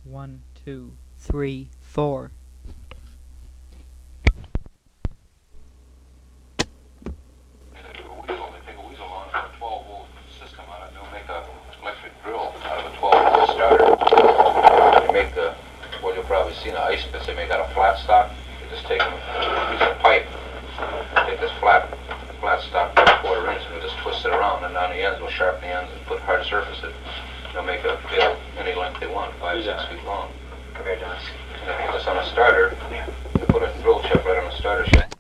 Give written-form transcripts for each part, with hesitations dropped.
1, 2, 3, 4. They take a weasel on a 12-volt system on it. They'll make an electric drill out of a 12-volt starter. They make well, you'll probably see in the ice pits, they make out a flat stock. They just take a piece of pipe, take this flat stock, 1/4 inch, and they'll just twist it around, and on the ends, we'll sharpen the ends and put hard surface it. They'll make a bit any length they want, 5, 6 feet long. Come here, Dennis. And they put this on a starter. They put a drill chip right on the starter shaft.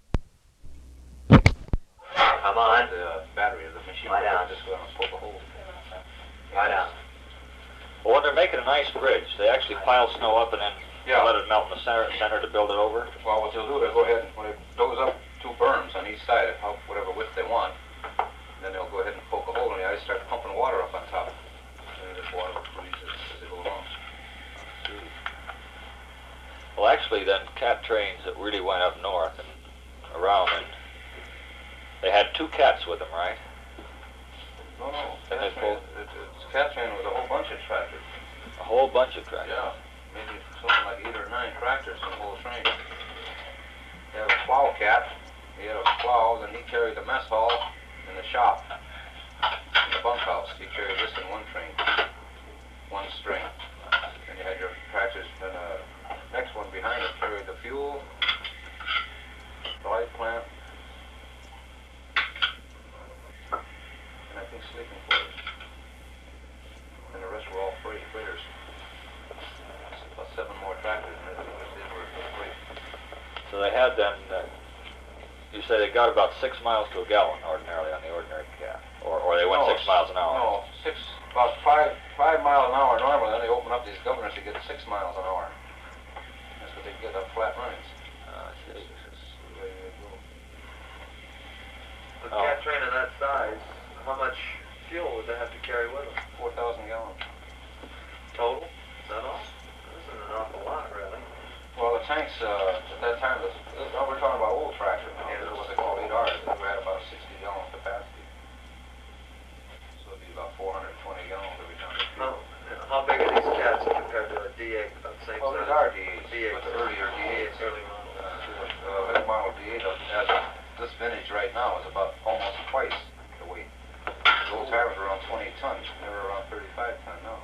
Come on. The battery of the machine. Lie down. Just go down and poke a hole. Lie down. Well, when they're making an ice bridge, they actually pile snow up and then let it melt in the center to build it over? Well, what they'll do, they'll go ahead, when it goes up 2 berms on each side, of whatever width they want, then they'll go ahead and poke a hole in the ice, start pumping water up on top. And this water will freeze as they go along. Well, actually, then cat trains that really went up north and around, and they had 2 cats with them, right? No. And they pulled Cat train with a whole bunch of tractors. a whole bunch of tractors. Yeah, maybe something like 8 or 9 tractors in the whole train. They had a plow cat. He had a plow, then he carried the mess hall and the shop, and the bunkhouse. He carried this in one train, one string. And you had your tractors, then the next one behind it carried the fuel, the light plant, and I think sleeping quarters. And the rest were all freighters. About 7 more tractors, and the others were freight. So they had then, you say they got about 6 miles to a gallon ordinarily on the ordinary cat, or they went 6 miles an hour. No, about 5 miles an hour normally. Then they open up these governors to get 6 miles an hour. That's what they get on flat runnings. I see. A cat train of that size, how much fuel would they have to carry with them? 4,000 gallons. Total? Is that all? This isn't an awful lot, really. Well, the tanks at that time, we're talking about old tractors now. These are what they call 8Rs. They had about a 60-gallon capacity. So it'd be about 420 gallons every time. How big are these cats compared to a D8 about the same Well, size? these are D8s, D8s. but the earlier D8s. Early model. That model D8 as of this vintage right now is about almost twice the weight. The old timers were around 20 tons. They're around 35 ton now.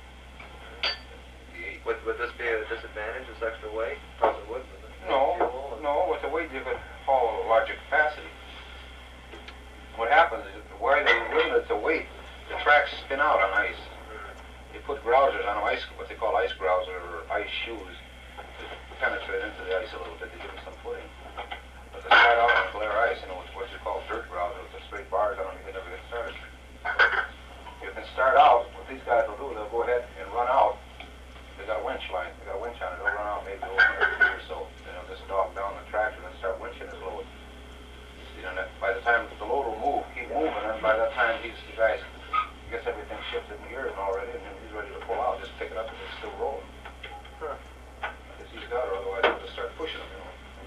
D8. Would this be a disadvantage, this extra weight? Probably wouldn't. No. With the weight you could haul a larger capacity. What happens is where they limit the weight, the tracks spin out on ice. You put grousers on them, what they call ice grouser or ice shoes, to penetrate into the ice a little bit to give them some footing. But to start out on glare ice, it's what you call dirt grouser with the straight bars on them, you can never get started. You can start out, what these guys will do, they'll go ahead and run out. They got a winch line, they got a winch on it, they'll run out maybe 100 feet or so. Then they'll just dog down the tractor and start winching his load. By the time the load will move, keep moving, and by that time the guys gets everything shifted in gears already, and then he's ready to pull out, just pick it up and it's still rolling. Because he's got it, otherwise he'll just start pushing them,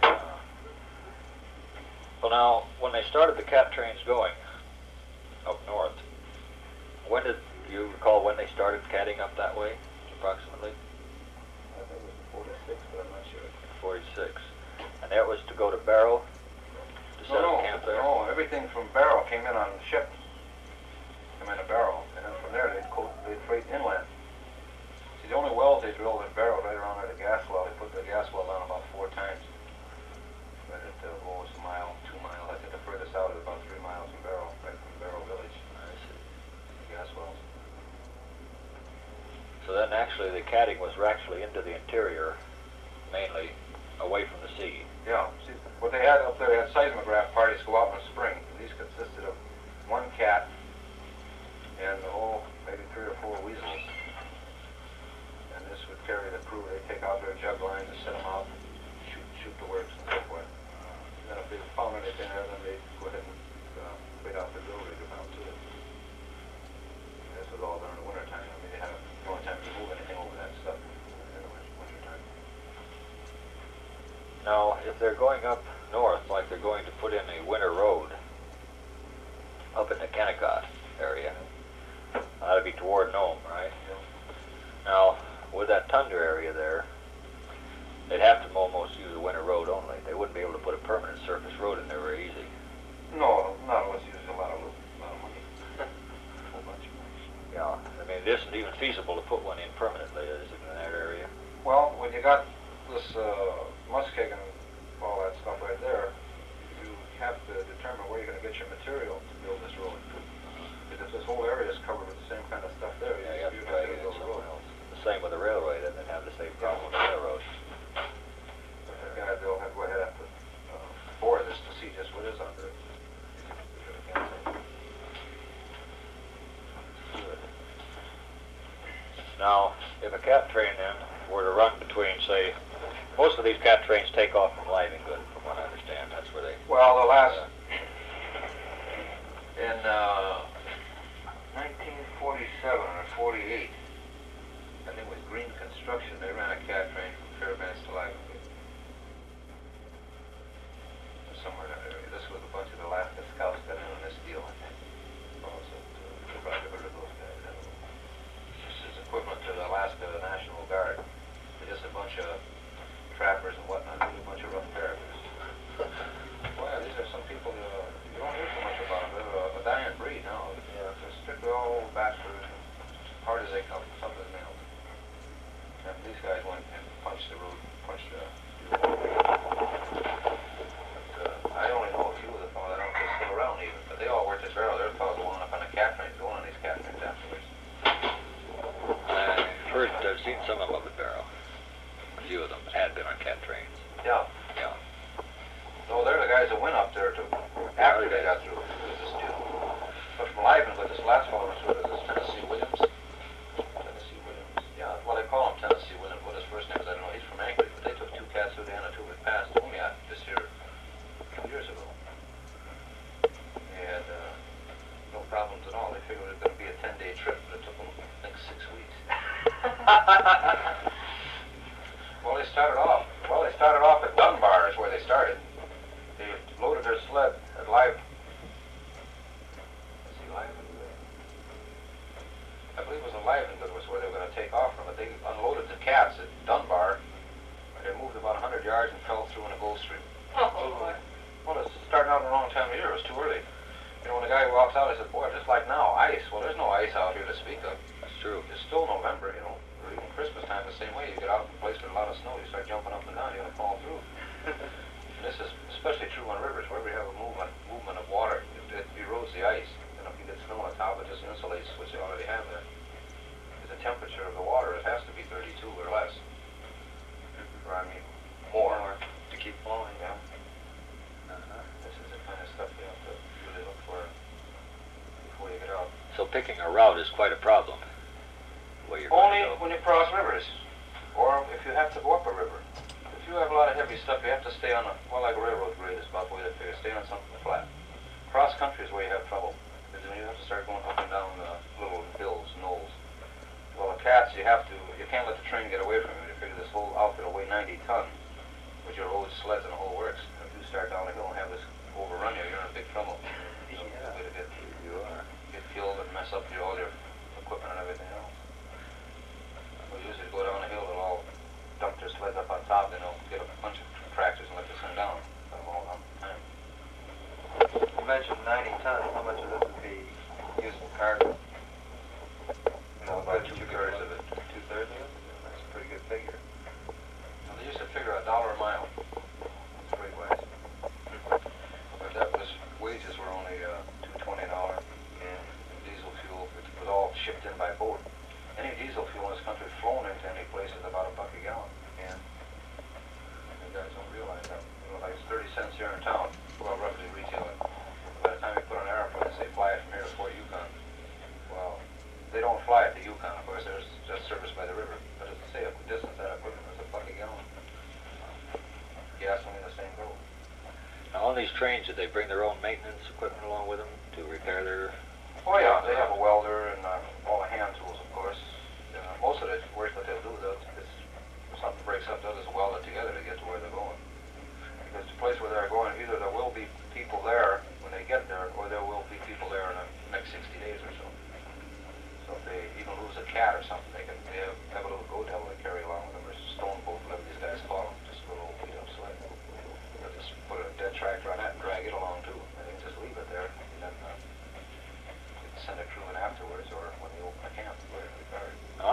Well, now, when they started the cat trains going up north, do you recall when they started catting up that way, approximately? I think it was 46, but I'm not sure. 46. And that was to go to Barrow? To set up camp there? No, everything from Barrow came in on ships. Came in a Barrow, and then from there they'd freight inland. See, the only wells they drilled in Barrow right around there, the gas well, they put the gas well down about 4 times. Right at the lowest mile, 2 miles. I think the furthest out is about 3 miles from Barrow, right from Barrow Village. I see. The gas wells. So then actually the catting was actually into the interior, mainly away from the sea. Yeah. See, what they had up there, they had seismograph parties go out in the spring. These consisted of 1 cat and maybe 3 or 4 weasels. And this would carry the crew. They take out their jug lines and set them out, shoot the works and so forth. And then if they found anything there, then they go ahead and wait out the drill rig down to it. And this was all during the winter time. I mean, they had the only time to move anything over that stuff in the winter time. Now, if they're going up north, like they're going to put in a winter road up in the Kennecott area, that'd be toward Nome, right? Yeah. Now, with that tundra area, mean, it isn't even feasible to put one in permanently, is it, in that area? Well, when you got this muskeg and all that stuff right there, you have to determine where you're going to get your material to build this road. Because this whole area is covered with the same kind of stuff there. Yeah, you have to you're try not to gonna get build a somewhere road. else. The same with the railway, doesn't it have the same problem with the railroad? Yeah, they'll have to go ahead and bore this to see just what is under it. Good. Now, if a cat train then were to run between, say, most of these cat trains take off from Livingood, from what I understand. That's where they. Well, the last in 1947 or 48, I think it was Green Construction. They ran a cat train from Fairbanks to Livingood, somewhere in that area. This was a bunch of Alaska Scouts got in on this deal, I think. Also, to ride over to those guys. I don't know. This is equivalent to the Alaska National Guard. They're just a bunch of trappers and whatnot, a bunch of rough characters. Well, these are some people you don't hear so much about. They're a dying breed now. Yeah. They're strictly all bastards, hard as they come, tough as nails. And these guys went and punched the road, punched the. I only know a few of the fellows. I don't know if they're still around even, but they all worked at Barrow. There were fellows going up on the cat trains, going on these cat trains afterwards. I've seen some of them up at Barrow. A few of them had been on cat trains. Yeah. Yeah. No, they're the guys that went up there to after they got through with this deal. But from Livingood, this last fellow was with this Tennessee Williams. Tennessee Williams. Yeah, well they call him Tennessee Williams. What his first name is, I don't know. He's from Anchorage, but they took two cats through the Anatoly Pass only this year, 2 years ago. They had no problems at all. They figured it was going to be a 10-day trip, but it took them, I think, 6 weeks. Well, they started off at Dunbar is where they started. They loaded their sled at Livingood. I believe it was in Livingood was where they were going to take off from, but they unloaded the cats at Dunbar. They moved about 100 yards and fell through in a Gulf Stream. Well, it's starting out in the wrong time of year. It was too early. You know, when the guy walks out, I said, boy, just like now, ice. Well, there's no ice out here to speak of. That's true. It's still November, you know. Or even Christmas time the same way. You get out in a place with a lot of snow, you start jumping up and down, you're going to fall through. And this is especially true on rivers. Wherever you have a movement of water, it erodes the ice. And if you get snow on top, it just insulates what you already have there. Because the temperature of the water, it has to be 32 or less. Or, I mean, more. To keep flowing. Yeah. This is the kind of stuff you have to really look for before you get out. So picking a route is quite a problem. Where you're Only going to go. when you cross rivers, or if you have to go up a river. If you have a lot of heavy stuff, you have to stay on like a railroad grade is about the way they figure. Stay on something flat. Cross country is where you have trouble, because when you have to start going up and down little hills, knolls. Well, the cats, you can't let the train get away from you. You figure this whole outfit will weigh 90 tons, with your old sleds and the whole works. If you start down the hill and have this overrun you, you're in big trouble. Yeah. You are. Get killed and mess up all your equipment and everything else. We usually go down the hill and all dump their sleds up on top, then they'll get a bunch of tractors and let this thing down. All the time. You mentioned 90 tons. How much of this would be usable cargo? You know, About good two-thirds of it. 2/3 of it? That's a pretty good figure. Now, they used to figure $1 a mile. That's pretty wise. But this wages were only $2.20 an hour. And diesel fuel, it was all shipped in by boat. Any diesel fuel in this country flown into any place is about $1 a gallon. And you guys don't realize that. You know, like it's 30 cents here in town. Well, roughly retailing. By the time you put on an airplane and say fly it from here to Fort Yukon, well, they don't fly it to Yukon, of course. There's just serviced by the river. But it's say a distance that equipment is $1 a gallon. Gasoline the same goes. Now on these trains, do they bring their own maintenance equipment along with them to repair their? Oh yeah, they have a welder and all the hand tools, of course. Most of the work that they'll do, if something breaks up, they'll just weld it together to get to where they're going. Because the place where they're going, either there will be people there when they get there, or there will be people there in the next 60 days or so. So if they even lose a cat or something, they have a little go devil they carry along with them, or stone boat, whatever these guys call them, just a little beat up sled. They'll just put a dead tractor on that and drag it along too. And they can just leave it there, and then send a crew in afterwards, or when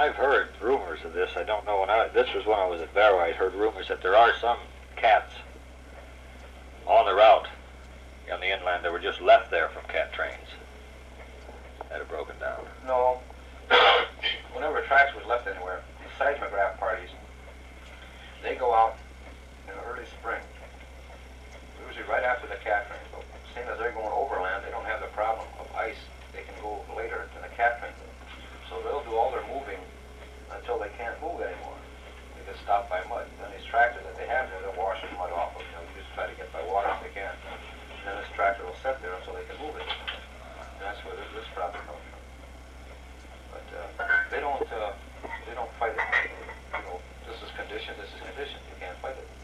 I've heard rumors of this. I don't know. This was when I was at Barrow. I'd heard rumors that there are some cats on the route on the inland that were just left there from cat trains that have broken down. No. Whenever tracks was left anywhere, these seismograph parties, they go out in early spring, usually right after the cat train. So, seeing as they're going overland, they don't have the problem of ice. They can go later than the cat train. So they'll do all their moving until they can't move anymore. They get stopped by mud. Then these tractors that they have there, they'll wash the mud off. You know, you just try to get by water if they can. And then this tractor will sit there until they can move it. And that's where this problem comes from. But they don't fight it. You know, this is condition. You can't fight it.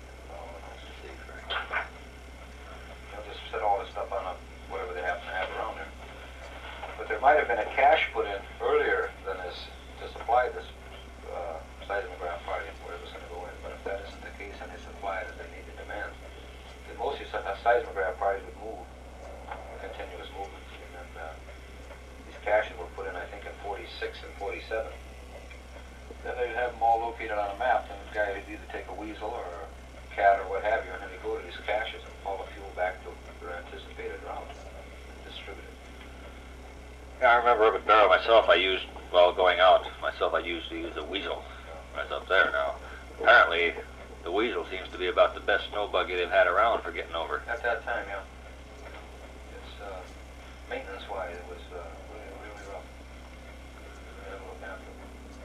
They'll just set all this stuff on whatever they happen to have around there. But there might have been a cache put in earlier than this to supply this seismograph party where it was going to go in. But if that isn't the case and they supply it as they need to demand, then mostly seismograph parties would move, continuous movement. And then these caches were put in, I think, in 46 and 47. Then they'd have them all located on a map, and the guy would either take a weasel or a cat or what have you, and then he'd go to these caches and haul the fuel back to their anticipated route and distribute it. Yeah, I remember up at Barrow myself, I used to use a weasel when I was up there. Now, apparently, the weasel seems to be about the best snow buggy they've had around for getting over. At that time, yeah. It's, maintenance-wise, it was really rough. We had to look after them.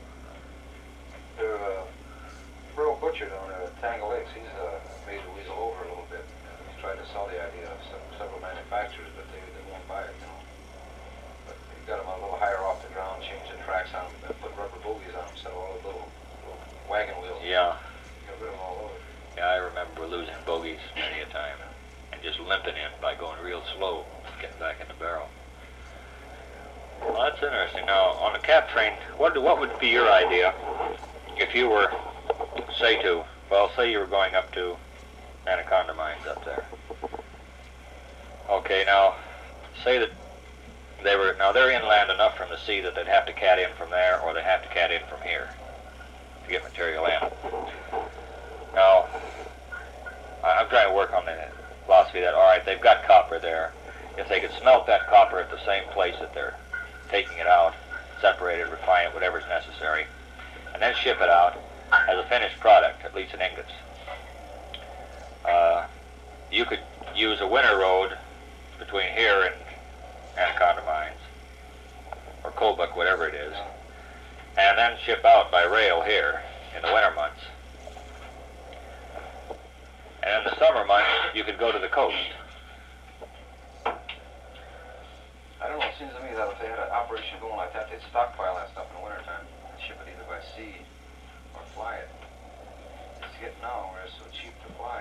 Burl Butcher down there at Tangle Lakes, he's made the weasel over a little bit. He's tried to sell the idea of several manufacturers, but they won't buy it, you know. But he got them a little higher off the ground, changed the tracks on them, and put rubber bogies on them, instead of all the little wagon wheels. Yeah. Got rid of them all over. Yeah, I remember losing bogies many a time and just limping in by going real slow, getting back in the barrel. Well, that's interesting. Now, on the cap train, what would be your idea if you were, say you were going up to Anaconda Mines up there. Okay, now, say that they're inland enough from the sea that they'd have to cat in from there, or they'd have to cat in from here to get material in. Now, I'm trying to work on the philosophy that, all right, they've got copper there. If they could smelt that copper at the same place that they're taking it out, separate it, refine it, whatever's necessary, and then ship it out as a finished product, at least in ingots. You could use a winter road between here and Anaconda Mines, or Kobuk, whatever it is, and then ship out by rail here in the winter months. And in the summer months, you could go to the coast. I don't know, it seems to me that if they had an operation going like that, they'd stockpile that stuff in the wintertime and ship it either by sea or fly it. It's getting now where it's so cheap to fly,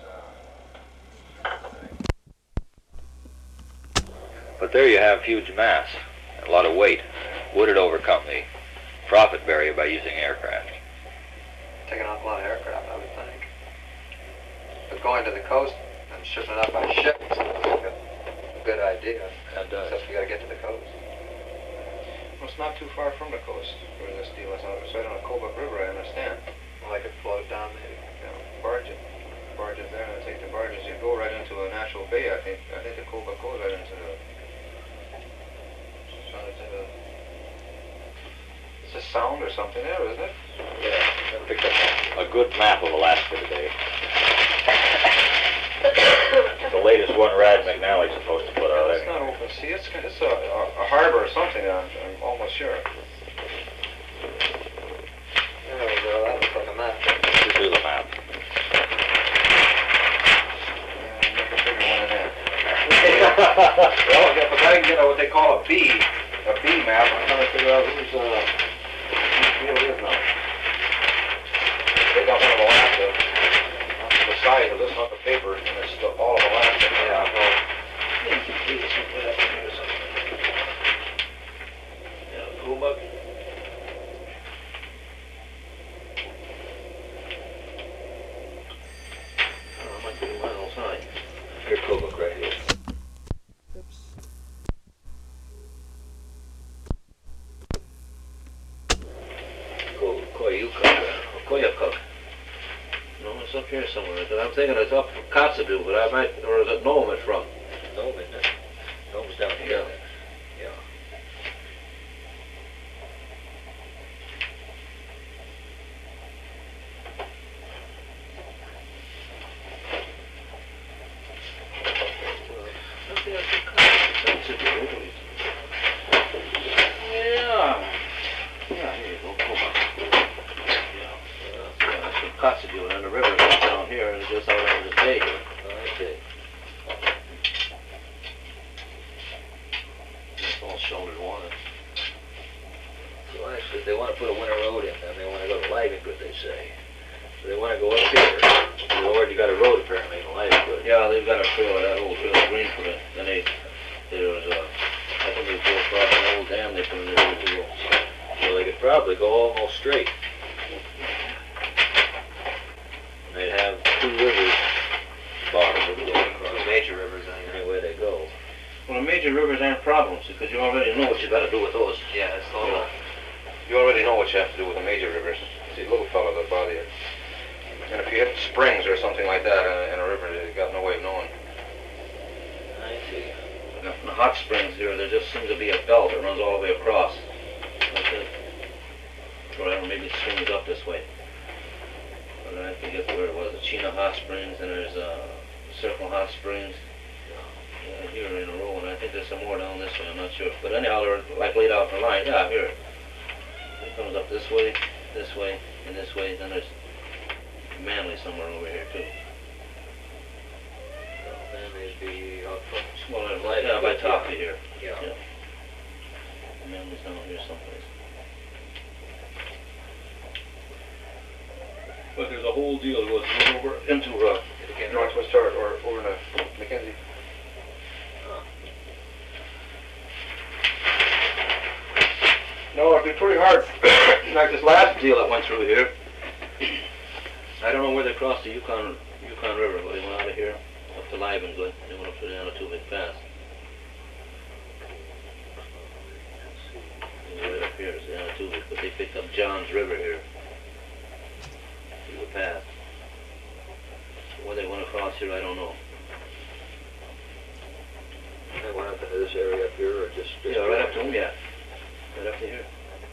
But there you have huge mass, a lot of weight. Would it overcome the profit barrier by using aircraft? Taking off a lot of aircraft, I would think. But going to the coast and shipping it up by ship seems like a good idea. That does. Except you got to get to the coast. Well, it's not too far from the coast where this deal is. It's right on the Kobuk River, I understand. Well, I could float down maybe. You know, barge it there, and take the barges. You go right into a natural bay. I think the Kobuk goes right into the. It's a sound or something there, isn't it? Yeah, I picked up a good map of Alaska today. The latest one Rad McNally's supposed to put out. It's not open sea. It's a harbor or something. I'm almost sure. There we go. That looks like a map. This is a map. Yeah, make a bigger one of that. Well, if I can get what they call a B map, I'm trying to figure out whose field it is now. They got one of Alaska. That's the size of this, not the paper, and it's all of Alaska. Yeah, well, Kobuk. I might be miles high. Here's Kobuk right here. Yukon. Koyukuk. No, it's up here somewhere. I'm thinking it's up from Kotzebue, but I might, or is it Nome it's from? Nome, isn't it? Nome's down here. Yeah. Yeah, here you go, Coma. Yeah, that's from Kotzebue, and then the river goes down here, and it goes out into the bay here. Okay. It's all shouldered water. So actually, if they want to put a winter road in, then they want to go to Livengood, they say. So they want to go up here. They already got a road apparently in Livengood. Yeah, they've got a trail, that old trail of green for it. Then there was I think they go across an old dam they put in there years ago. So they could probably go almost straight. And they'd have two rivers bottom would go across. Major rivers Anyway they go. Well, the major rivers aren't problems, because you already know what you got to do with those. Yeah, it's a little. You already know what you have to do with the major rivers. It's these little fellas that bother you. And if you hit springs or something like that in a river, you got no way of knowing. I see. In the hot springs here, there just seems to be a belt that runs all the way across. That's it. Or maybe it swings up this way. But I forget where it was. The Chena Hot Springs, and there's Circle Hot Springs. Yeah, here in a row, and I think there's some more down this way, I'm not sure. But anyhow, they're like laid out in a line. Yeah, here. It comes up this way, and this way. Then there's Manly somewhere over here, too. Then they'd be out front. Well, yeah, by top of here. Yeah. Manly's down here someplace. But there's a whole deal that goes over into Northwest Start or over to Mackenzie. No, it'd be pretty hard. like this last deal that went through here. I don't know where they crossed the Yukon River, but they went out of here up to Livengood. They went up to the Anatubik Pass. Right up here is the Anatubik, but they picked up Johns River here through the path. Where they went across here, I don't know. They went up into this area up here, or just Yeah, right up to them, yeah. Right up to here.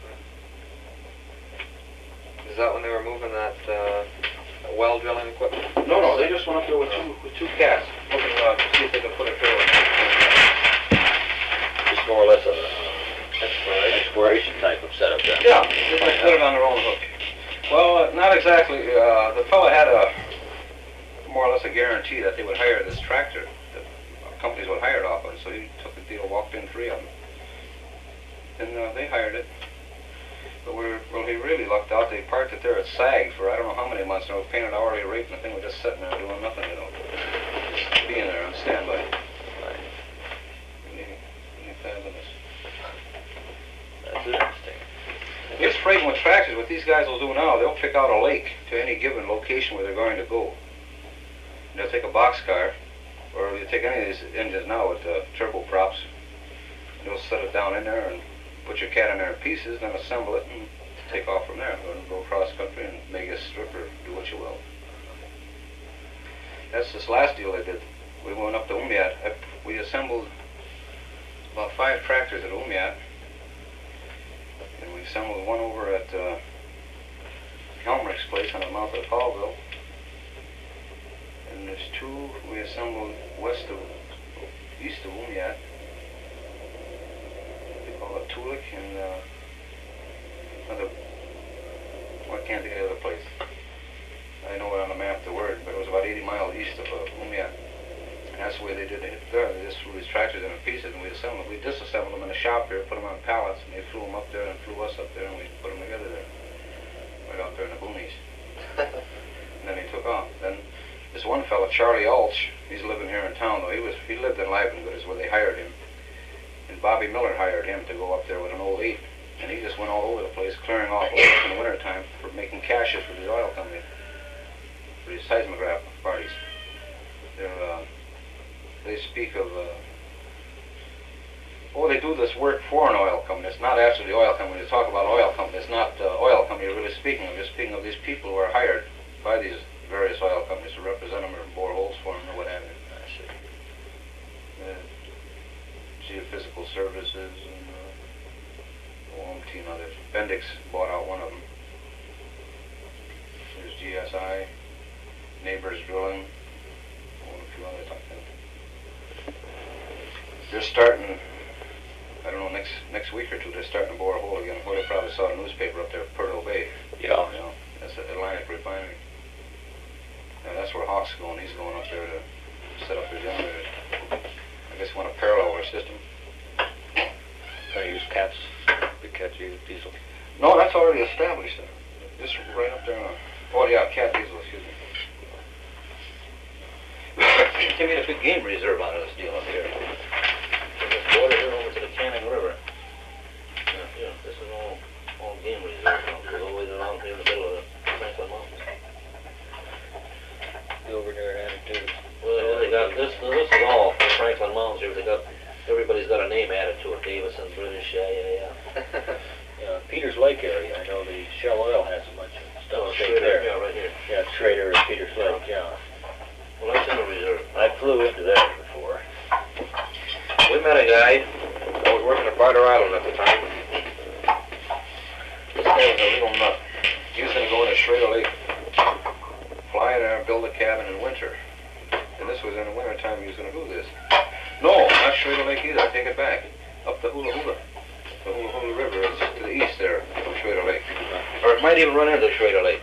Is that when they were moving that well drilling equipment? No, they just went up there with two cats, looking to see if they could put a trail in. just more or less an exploration type of setup then. Yeah, just like put it on their own hook. Well, not exactly. The fella had more or less a guarantee that they would hire this tractor. The companies would hire it off him, so he took the deal, walked in 3 of them. And they hired it. But he really lucked out. They parked it there at SAG for I don't know how many months, and it was paying an hourly rate, and the thing was just sitting there doing nothing, just being there on standby. Really fabulous. That's interesting. It's freighting with tractors. What these guys will do now, they'll pick out a lake to any given location where they're going to go. And they'll take a boxcar, or you take any of these engines now with turboprops, and they'll set it down in there and put your cat in there in pieces, then assemble it and take off from there. Go across country and make a strip or do what you will. That's this last deal I did. We went up to Umiat. We assembled about 5 tractors at Umiat. And we assembled one over at Helmrich's place on the mouth of Colville. And there's 2 we assembled east of Umiat. Tulik and I can't think of the other place. I know it on the map, the word, but it was about 80 miles east of Umiat. And that's the way they did it there. They just threw these tractors into pieces and we assembled them. We disassembled them in the shop here, put them on pallets, and they flew them up there and flew us up there, and we put them together there. Right out there in the boonies. And then he took off. Then this one fellow, Charlie Ulch, he's living here in town though. He lived in Livengood is where they hired him. And Bobby Miller hired him to go up there with an old 8. And he just went all over the place, clearing off oil in the wintertime for making caches for the oil company, for these seismograph parties. They speak of, they do this work for an oil company. It's not actually the oil company. They talk about oil company. It's not oil company. It really just speaking of these people who are hired by these various oil companies to represent them or bore holes for them or what have you. Geophysical Services and a long team others. Bendix bought out one of them. There's GSI, Neighbors Drilling, a few others like that. They're starting, I don't know, next week or two, they're starting to bore a hole again. Well, they probably saw the newspaper up there, Pearl Bay. Yeah. You know, that's the Atlantic Refinery. And that's where Hawk's going. He's going up there to set up his generator. I guess want to parallel our system. Gonna use cats, the cat diesel. No, that's already established. Just right up there. Oh yeah, cat diesel. Excuse me. Give me a big game reserve out of this deal up here. From this border here over to the Canning River. Yeah, this is all game reserve. Goes all the way down here in the middle of the Franklin Mountains. Over there added to. Well, they got this. This is all from Franklin Mountains here. They got everybody's got a name added to it. Davison, British, yeah. Yeah, Peters Lake area. I know the Shell Oil has a bunch of stuff Schrader, there. yeah, right here. Yeah, Trader and Peters Lake. Yeah. Well, that's in the reserve. I flew into that before. We met a guy that was working at Barter Island at the time. This guy was a real nut. He was going to go into Schrader Lake, fly in there and build a cabin in winter. And this was in the winter time he was going to do this. No, not Schrader Lake either. I take it back. Up the Hula Hula. The Hula Hula River is to the east there from Schrader Lake. Or it might even run into Schrader Lake.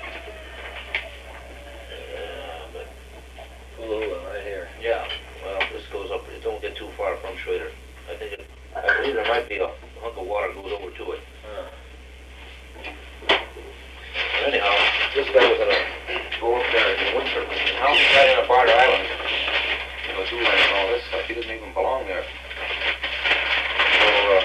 Hula right here. Yeah. Well, this goes up. It don't get too far from Schrader. I believe there might be a hunk of water goes over to it. Anyhow, this guy was gonna go up there in the winter. And how he got in a Barter Island, you know, Duland and all this stuff, he didn't even belong there. So,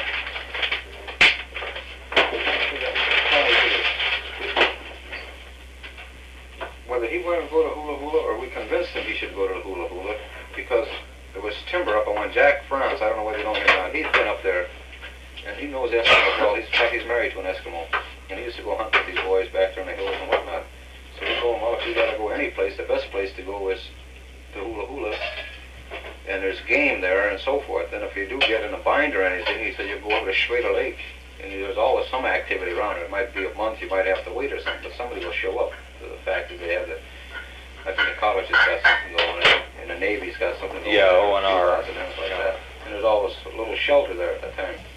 whether he wanted to go to Hula Hula or we convinced him he should go to Hula Hula, because there was timber up on one. Jack France, I don't know whether you know him or not, he's been up there, and he knows Eskimo well. In fact, he's married to an Eskimo, and he used to go hunt with these boys back there in the hills and whatnot. So we told him, well, if you gotta go any place, the best place to go is to Hula Hula, and there's game there and so forth. And if you do get in a bind or anything, he said you go over to Schrader Lake, and there's always some activity around it. It might be a month, you might have to wait or something, but somebody will show up. The fact that they have the, I think the college has got something going on, and the Navy's got something going Yeah, on. ONR. And things like that. And there's always a little shelter there at that time.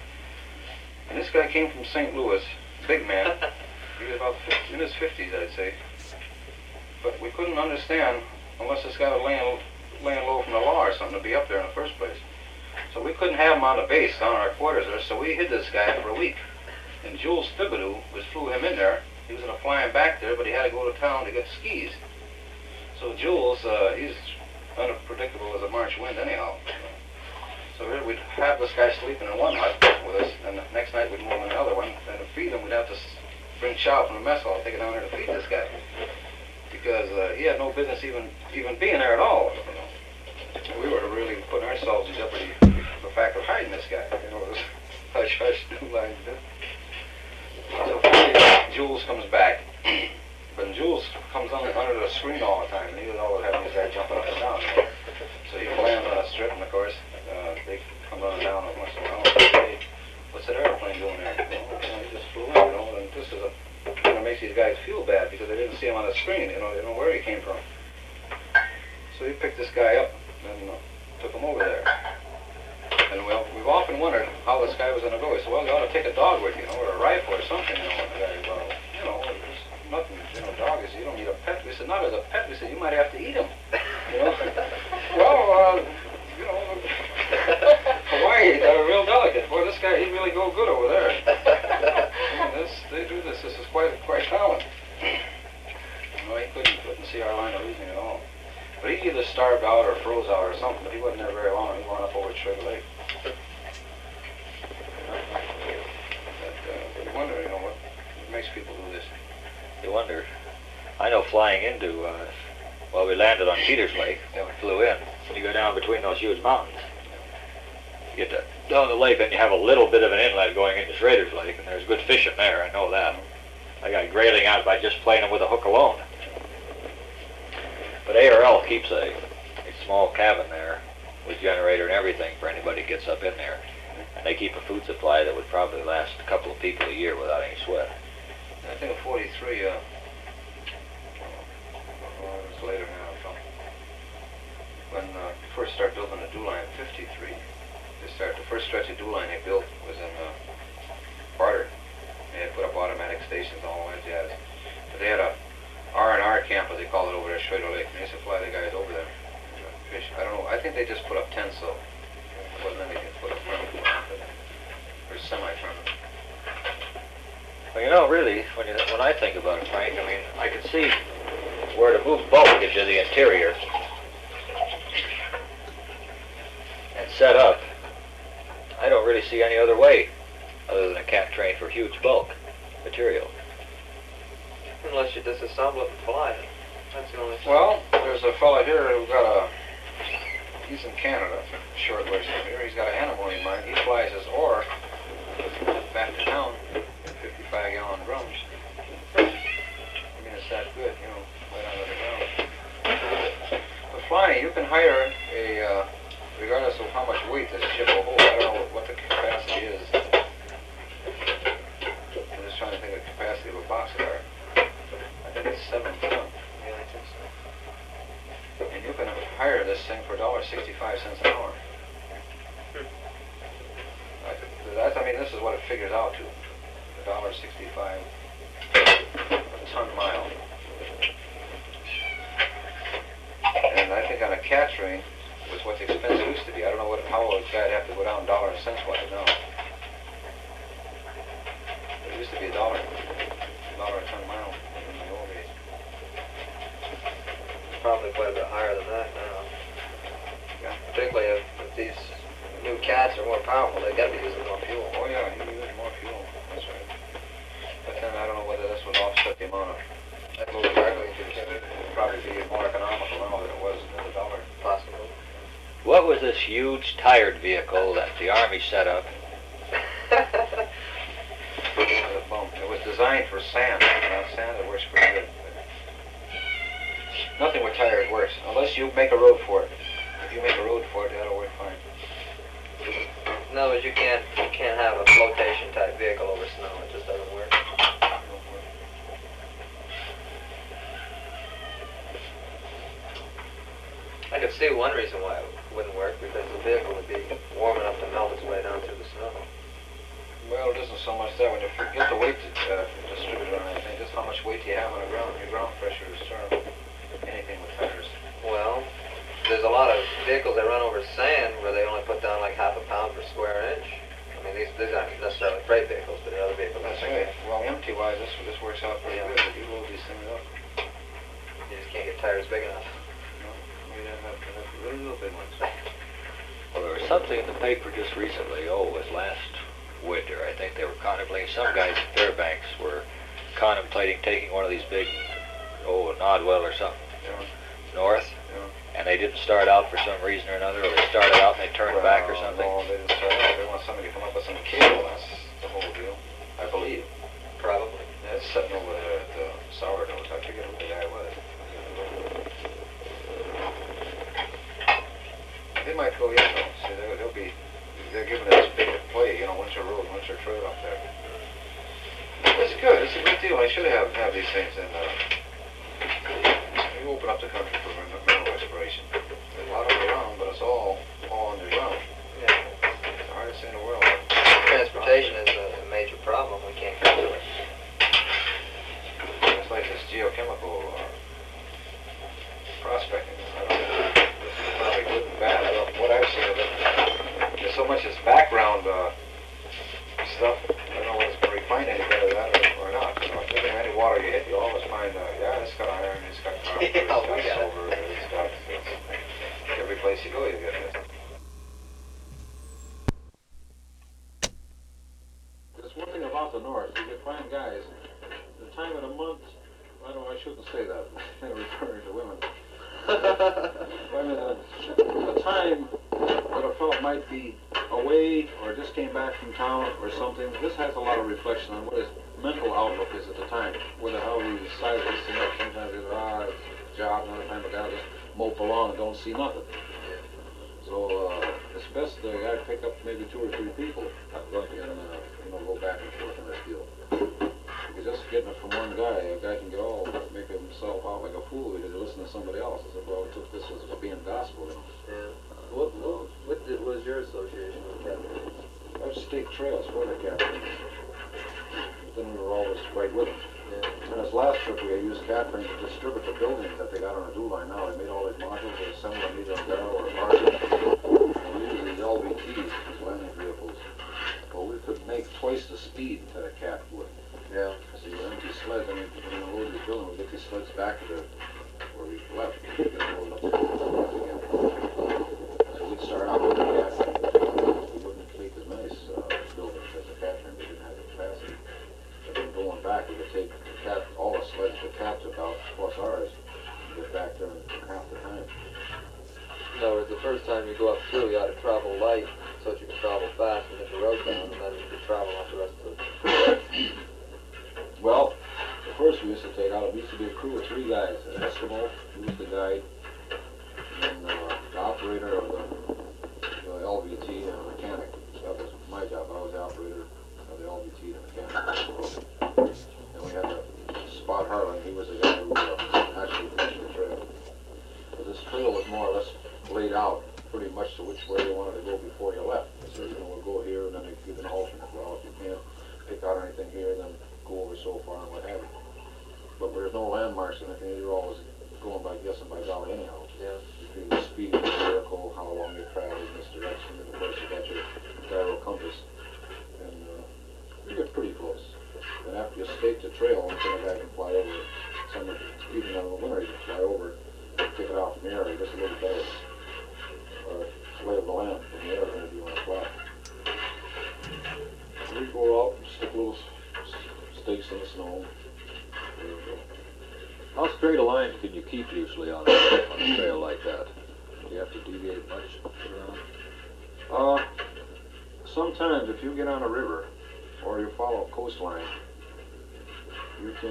And this guy came from St. Louis, big man. He was about in his 50s, I'd say. But we couldn't understand, unless this guy was laying low from the law or something, to be up there in the first place. So we couldn't have him on the base down in our quarters there, so we hid this guy for a week. And Jules Thibodeau flew him in there. He was going to fly him back there, but he had to go to town to get skis. So Jules, he's unpredictable as a March wind anyhow. So here we'd have this guy sleeping in one hut with us, and the next night we'd move him in the other one, and to feed him we'd have to bring chow from the mess hall, take it down there to feed this guy. Because he had no business even being there at all. You know. We were really putting ourselves in jeopardy for the fact of hiding this guy. You know, this hush-hush line. So finally, Jules comes back. But Jules comes under the screen all the time, and he was always having this guy jumping up and down. You know. So he lands on a strip, and of course, they come running down on once in a while. Hey, what's that airplane doing there? Well, he just flew in, you know, and this is kind of makes these guys feel bad because they didn't see him on the screen. You know, they don't know where he came from. So he picked this guy up and took him over there. And well, we've often wondered how this guy was going to go. He said, well, you ought to take a dog with you, you know, or a rifle or something, you know. And the guy, well, you know, there's nothing, you know, dog is, you don't need a pet. We said, not as a pet. We said, you might have to eat him, you know. Well, you know, Hawaii, they're real delicate. Boy, this guy, he'd really go good over there. I mean, they do this. This is quite common. Well, he couldn't see our line of reasoning at all. But he either starved out or froze out or something, but he wasn't there very long. He went up over Schrader Lake. You wonder, you know, what makes people do this. You wonder. I know flying into, we landed on Peters Lake, then we flew in. You go down between those huge mountains. You get down the lake, then you have a little bit of an inlet going into Schrader's Lake, and there's good fishing there, I know that. I got grailing out by just playing them with a hook alone. But ARL keeps a small cabin there with generator and everything for anybody who gets up in there. And they keep a food supply that would probably last a couple of people a year without any sweat. I think in 43, well, it's later now, so when you first started building the dew line in 53, the first stretch of dew line they built was in Barter. They had put up automatic stations all that jazz. But they had a R&R camp, as they call it, over there at Schrader Lake, and they used to fly the guys over there. Fish. I don't know, I think they just put up tents, so it wasn't anything to put up permanent, or semi-permanent. Well, you know, really, when I think about it, Frank, I mean, I can see where to move bulk into the interior and set up. I don't really see any other way other than a cat train for huge bulk material. Unless you disassemble it and fly it. That's the only thing. Well, there's a fella here who he's in Canada, short ways from here. He's got an animal in mind. He flies his ore back to town in 55-gallon drums. I mean, it's that good, you know, right out of the ground. But flying, you can hire regardless of how much weight this ship will hold. I don't know what the capacity is. I'm just trying to think of the capacity of a boxcar. I think it's 7 ton. Yeah, I think so. And you can hire this thing for $1.65 an hour. I mean, this is what it figures out to. $1.65 a ton mile. And I think on a cat train, was what the expense used to be. I don't know how a guy'd have to go down dollar and cents wise now. It used to be $1 a ton mile in the old days. Probably quite a bit higher than that now. Yeah. Particularly if these new cats are more powerful, they gotta be using more fuel. Oh yeah, you use more fuel. That's right. But then I don't know whether this would offset the amount of that goes directly into the It would probably be more economical now than it was in the $1. Possibly. What was this huge tired vehicle that the Army set up? It was a bump. It was designed for sand. Sand, it works pretty good. Nothing with tires works unless you make a road for it. If you make a road for it, that'll work fine. In other words, you can't have a flotation type vehicle over snow. It just doesn't work. I could see one reason why it wouldn't work, because the vehicle would be warm enough to melt its way down through the snow. Well, it isn't so much that. When you get the weight distributed on anything, just how much weight do you have on the ground? Your ground pressure is certainly anything with tires. Well, there's a lot of vehicles that run over sand where they only put down like half a pound per square inch. I mean, these aren't necessarily freight vehicles, but they're other vehicles. That's right. Well, empty-wise, this works out pretty good. But you load these things up. You just can't get tires big enough. You have really little big ones. Well, there was something in the paper just recently, it was last winter, I think they were contemplating, some guys at Fairbanks were contemplating taking one of these big, Nodwell or something, north, and they didn't start out for some reason or another, or they started out and they turned back or something. No, they didn't start out. They want somebody to come up with some cable. That's the whole deal, I believe. Probably. Yeah, it's sitting over there at the Sourdoughs. I forget who the guy was. They might go, yeah, no. See, they're giving it this big play, winter road, winter trail up there. It's good. It's a good deal. I should have these things in. You open up the country for mineral exploration. There's a lot of it around, but it's all underground. Yeah. It's the hardest thing in the world. Transportation is a major problem. We can't get to it. It's like this geochemical prospecting. I don't know. This is probably good and bad. What I've seen of it, there's so much as background stuff. I don't know whether it's going to refine any better than that or not. Any water you hit, you always find, it's got iron, it's got copper, it's got silver, it's got... Every place you go, you get it. There's one thing about the North, you can find guys, the time of the month, I shouldn't say that, I'm referring to women. I mean, the time that a fellow might be away or just came back from town or something, this has a lot of reflection on what is mental outlook is at the time. Whether how we decide this and that. Sometimes it's it's a job, another time a guy just mope along and don't see nothing. So it's best the guy pick up maybe 2 or 3 people and go back and forth in this deal. Because just getting it from one guy, a guy can make himself out like a fool because he listens to somebody else. I said, well, we took this as being gospel, you know. Yeah. What was your association with Captain? That was State Trails for the captain. Then we were always right with him. Yeah. And his last trip, we used Catherine to distribute the buildings that they got on a DU line now. They made all these modules, they assembled them either on Darrow or Martin. And we used these LVTs, these landing vehicles. Well, we could make twice the speed that a Cat would. Yeah. So you empty sleds, when we load the building, we get these sleds back to where we left. We get them loaded up again. So we'd start out with the Cat. We wouldn't make as many buildings as a Catherine. We didn't have the capacity. But then going back, we could take all the sleds the Cat took out, plus ours, and get back there in half the time. In other words, the first time you go up through, you ought to travel light so that you can travel fast and get the road down, and then you can travel off the rest of the... Well, the first we used to take out, it used to be a crew of 3 guys. An Eskimo, who was the guide, and the operator of the LVT and a mechanic. That was my job. I was the operator of the LVT and mechanic. And we had Spot Harlan. He was the guy who actually finished the trail. But this trail was more or less laid out pretty much to which way you wanted to go before you left. So we'll go here and then you give an alternate route. If you can't pick out anything here, then go over so far and what have you. But there's no landmarks or anything. You're always going by guessing by golly anyhow. Yeah. Between the speed of the vehicle, how long you travel in this direction, and of course you got your gyro compass. And you get pretty close. And after you stake the trail, and come back and fly over it. Even in the winter, you can fly over it and pick it out from the air just a little better. Or lay of the land from the air if you want to fly. We go out and stick little stakes in the snow. There you go. How straight a line can you keep usually on a trail like that? Do you have to deviate much around? Sometimes if you get on a river or you follow a coastline, you can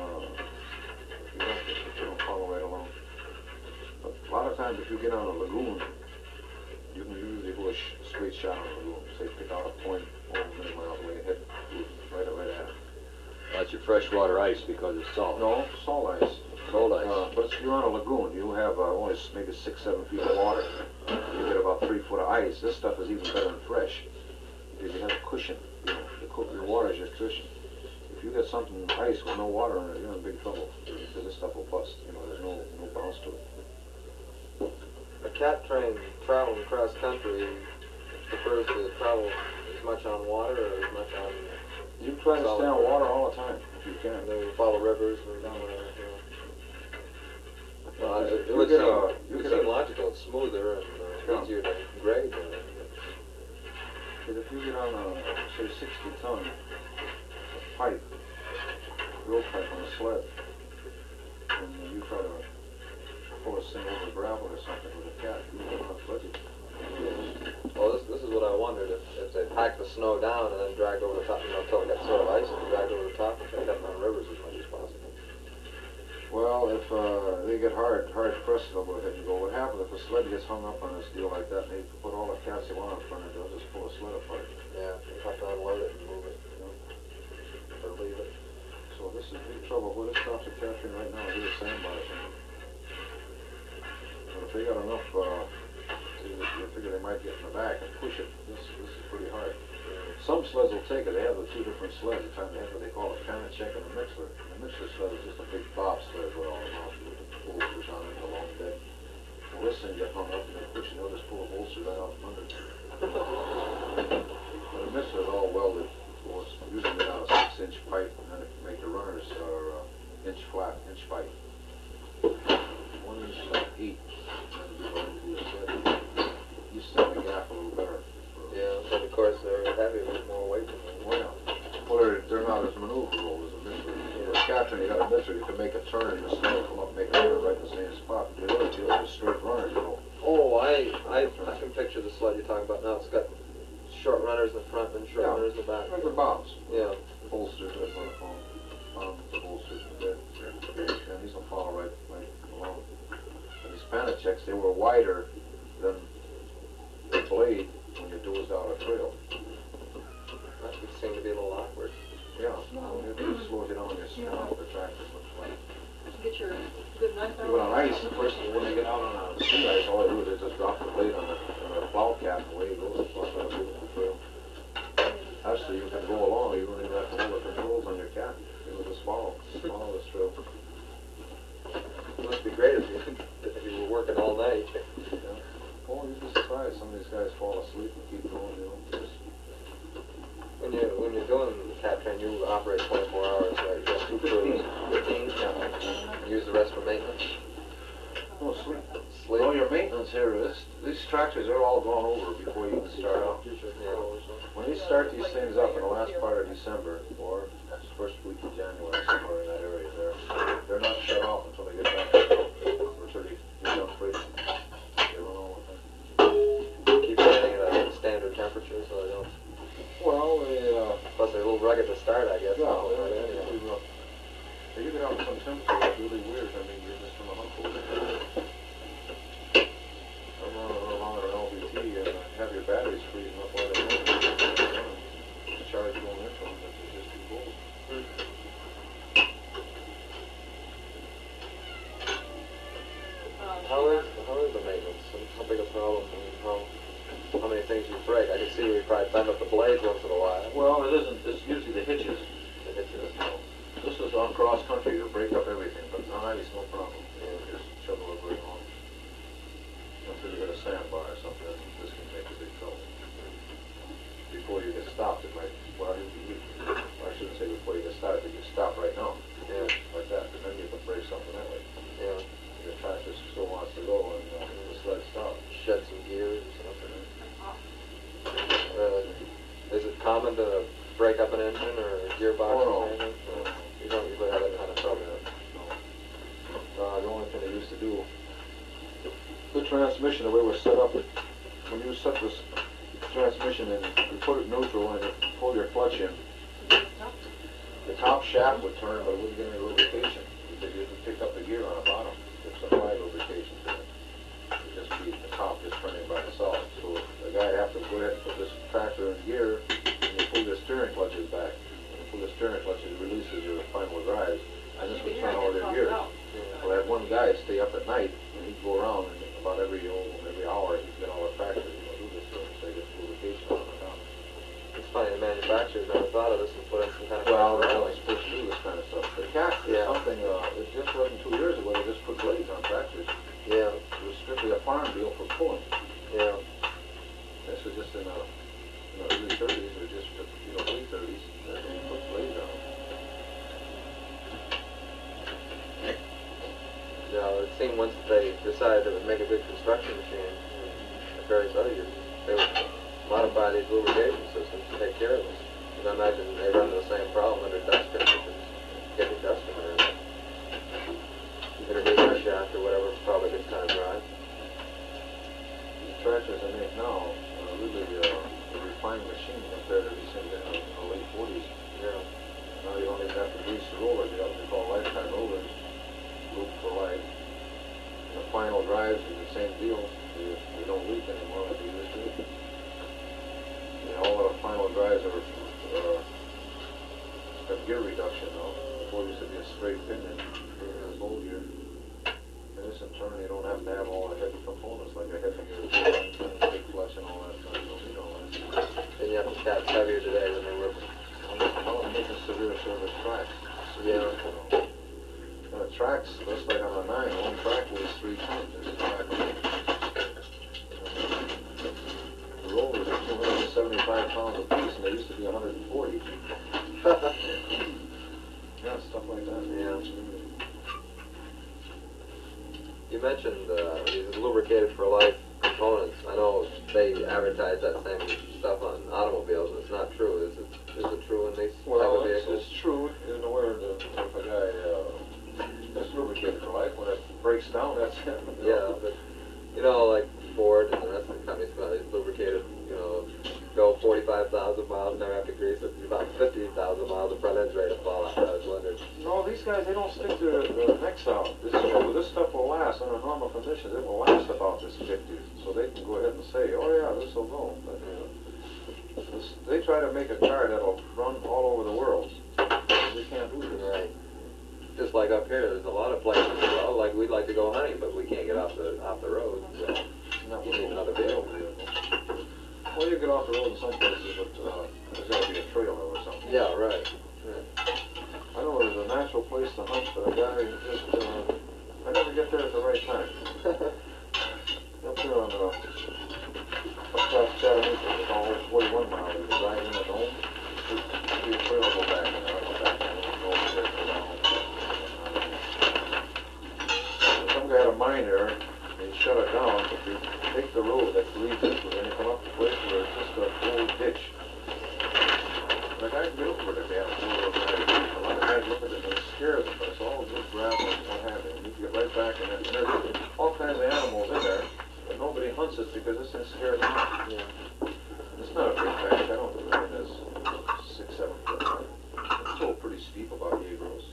you don't follow right along. But a lot of times if you get on a lagoon, you can usually go a straight shot on a lagoon. Say pick out a point over many miles away and hit right at it. That's your freshwater ice because it's salt. No, salt ice. Salt ice. But if you're on a lagoon, you have only maybe 6-7 feet of water. You get about 3 foot of ice. This stuff is even better than fresh because you have a cushion. Your water is your cushion. If you get something ice with no water in it, you're in big trouble because this stuff will bust. There's no bounce to it. A cat train traveling across country prefers to travel as much on water or as much on... You try to stay on water all the time if you can. And then we follow rivers and down there. It would seem logical. It's smoother and easier to grade. Because if you get on a, say, 60-ton pipe, rope pipe on a sled, and you try to pull this thing over gravel or something with a cat, you don't have budget. Well, this is what I wondered, if they packed the snow down and then dragged over the top, until it got sort of ice and dragged over the top and they got on rivers as much as possible. Well, if they get hard pressed, they'll go ahead and go. What happens if a sled gets hung up on this deal like that, and they put all the cats they want in front of it, they'll just pull a sled apart. Yeah, you have to unload it and move it, or leave it. So this is big trouble. Where this stops at Catherine right now, here's sandbars. But if they got enough, you figure they might get in the back and push it. This is pretty hard. Some sleds will take it. They have the 2 different sleds. They have what they call a Panachek and a Mixler. The Mixler sled is just a big bob sled with all the mouths with the bolsters on it, a long bed. Well, this thing get hung up and they push it. They'll just pull the bolsters right out from under. But a Mixler is all welded. Well, it's usually made out of 6-inch pipe, and then it can make the runners are inch flat, inch pipe. 1 inch flat, 8. And then you go into your sled. You stand the gap a little better. Yeah, but of course they're heavy with more weight than them. Well, they're not as maneuverable as a Mixler. With a Catherine, you got a Mixler, you can make a turn and the snow will come up and make a turn right in the same spot. But the other deal is a straight runner, Oh, I can picture the sled you're talking about now. It's got short runners in the front and short runners in the back. Like the bombs. Yeah. holsters, that's what I call them. The holsters for bed. And these will follow right along. And these Panacheks, they were wider than the blade when you dozed out a trail. That would seem to be a little awkward. Yeah, it slows you down on your snout, the tractors looks like. Get your good knife out. But on ice, the first when they get out on a sea ice, all they do is they just drop the blade on the plow cap and away it goes across that beautiful trail. Actually, you can go along, you don't even have to hold the controls on your cap. You will just follow this trail. It must be great if you were working all night. Yeah. Oh, you'd be surprised. Some of these guys fall asleep and keep going, you know. Just, When you're doing the cat train, you operate 24 hours, right? You have 2 crews. 15? Yeah. Use the rest for maintenance? oh, sleep. Sleep? Well, your maintenance here is, these tractors are all gone over before you even start out. Yeah. When you start these things up in the last part of December, or first week of January, somewhere in that area there, they're not shut off until they get back until they get done freight. They run all the time. Keep everything at a standard temperature so they don't... Well, Plus they're a little rugged to start, I guess. yeah, Anyhow. you get out in some temperature, it's really weird. I mean, you're just from a hump over there. I'm running along an LVT and have your batteries freezing up while they're running. The charge going into them, but it's just too cold. How is the maintenance? How big a problem? I mean, how many things you break? I can see where you probably bend up the blades once in a while. Well, it isn't. It's usually the hitches. The hitches. This is on cross country. You break up everything, but on ice, no problem. You just shovel it right on. Until you get a sandbar or something, this can make a big trouble. Before you get stopped, it might. Well, I shouldn't say before you get started, but you stop right now. Yeah. Like that, and then you can break something that way. Yeah. Your tractor still wants to go, and the sled stops. Shed some gears or something. Is it common to break up an engine or a gearbox or anything? No. You don't usually have that kind of trouble. The only thing they used to do, the transmission, the way it was set up, when you set this transmission in, you put it neutral and you pull your clutch in, the top shaft would turn, but it wouldn't get any lubrication because you didn't pick up the gear on the bottom. It's supply lubrication to it. It just be the top just turning by itself. So the guy would have to go ahead and put this tractor in gear, and you pull your steering clutches back. When you pull the steering clutches, it releases your final drives, and this would turn all their gears. So I had one guy stay up at night, and he'd go around, and about every hour, he'd get all the tractors, do this to them, so they get lubrication on the top. It's funny, the manufacturers never thought of this and put in some kind of... Well, they're only supposed to do this kind of stuff. The cat is Yeah. something, it just wasn't 2 years ago, they just put blades on tractors. Yeah, It was strictly a farm deal for pulling. yeah. This was just in the early 30s, or just, late 30s, that they put blades on them. Yeah, it seemed once they decided they would make a big construction machine, and various other years, they would modify these lubrication systems to take care of this. And I imagine they run into the same problem under dust conditions, getting dust in there. Underneath our shaft or whatever, probably gets kind of dry. The tractors they make now are really a refined machine compared to these things in the late 40s. Yeah. Now you don't even have to grease the rollers, you have what they call lifetime rollers, loop for life. And the final drives are the same deal. They don't leak anymore like they used to. And all the final drives are have gear reduction now. Before it used to be a straight pinion, this whole gear. And this in turn, you don't have to have all the heavy components like a heavy gear, big clutch and all that stuff. You don't need all that. And yet the cat's heavier today than they were. Well, I'm making severe service tracks. Yeah. And the tracks, just like on a 9, one track weighs 3 tons. There's a track on it. The rollers are 275 pounds apiece, and they used to be 140. Yeah, stuff like that. Yeah. You mentioned these lubricated for life components. I know they advertise that same stuff on automobiles, and it's not true. Is it true in these type of vehicles? It's true. You know where if a guy that's lubricated for life, when it breaks down, that's it. Yeah, but like Ford and the rest of the companies got these lubricated, go 45 25,000 miles, never have to grease it. About 15,000 miles, the front end's ready to fall out. I was wondering. No, these guys, they don't stick their necks out. This stuff will last under normal conditions. It will last about this 50, so they can go ahead and say, oh yeah, this will go. But they try to make a car that'll run all over the world. We can't do this. Right. Just like up here, there's a lot of places. Well, like we'd like to go hunting, but we can't get off the road. So Not you with need another vehicle. Well, you get off the road in some places, but there's got to be a trailer or something. Yeah, right. I know there's a natural place to hunt, but I never get there at the right time. Up there on up past Chattanooga, it's always 41 miles. You drive in the dome, there's a trail go back in there. Go back and go over there to the home. Some guy had a mine there, they shut it down, but you take the road that leads into it, and you come up to a place where it's just an old ditch. The guys get over it if they have to go over there. A lot of guys look at it and it scares them, but it's all good gravel and what have you. You can get right back in it. And there's all kinds of animals in there, but nobody hunts it because this thing scares them. Yeah. It's not a big patch. I don't think it is 6, 7 foot high. It's still pretty steep about Yegros.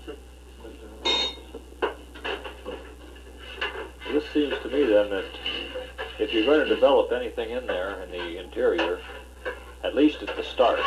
This seems to me then that if you're going to develop anything in there in the interior, at least at the start,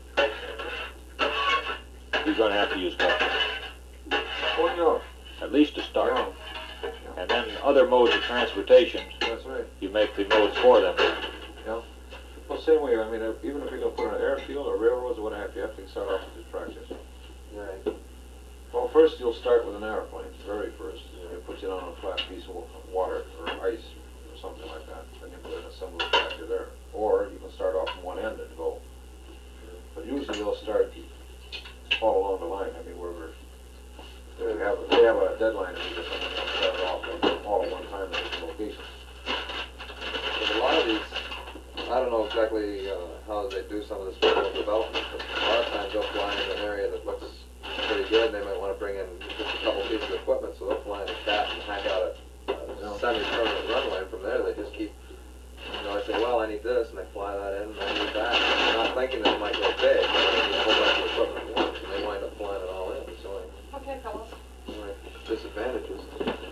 you're going to have to use buses. Oh, yeah. At least to start. Yeah. And then other modes of transportation, That's right. you make the modes for them. Well, same way, I mean, even if you're going to put an airfield or railroads or what have you have to start off with the tractors. Right. Well, first you'll start with an airplane, very first. You put it on a flat piece of water or ice or something like that. Then you put an assembly tractor there. Or you can start off from one end and go. But usually they'll start all along the line. I mean, wherever they have a deadline to do something, they'll start off all at one time at different locations. But a lot of these, I don't know exactly how they do some of this rural development, but a lot of times they'll fly in an area that looks pretty good, and they might want to bring in just a couple pieces of equipment, so they'll fly in a cat and hack out a semi-permanent runway, and from there they just keep, I say, well, I need this, and they fly that in, and I need that. They're not thinking that it might go big, but they need a whole bunch of equipment at once, and they wind up flying it all in, so Okay, fellas. disadvantages.